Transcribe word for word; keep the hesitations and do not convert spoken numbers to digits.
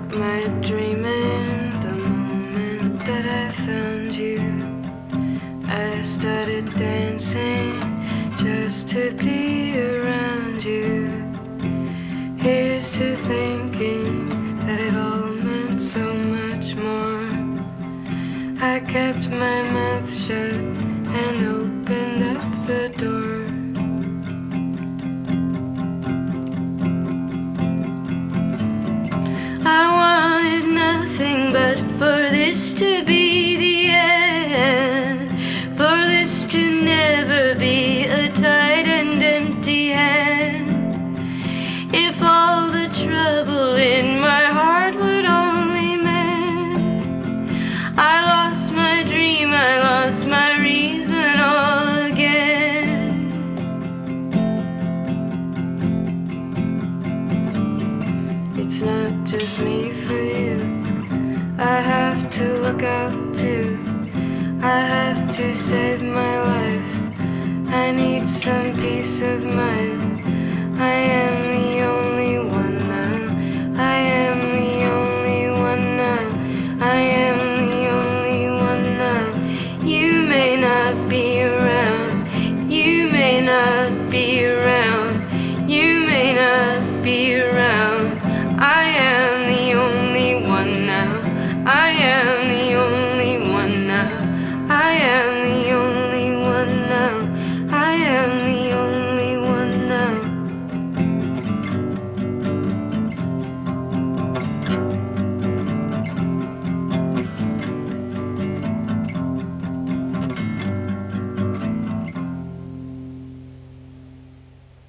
up my dreaming the moment that I found you. I started dancing just to be around you. Here's to thinking that it all meant so much more. I kept my mouth shut and opened up the door. I wanted nothing but for this to be the end, for this to never be a tight and empty hand. If all the trouble in my heart would only mend, I lost my dream, I lost my reason all again. It's not just me for you, I have to look out too. I have to save my life, I need some peace of mind. I am the only one now, I am the only one now, I am the only one now. You may not be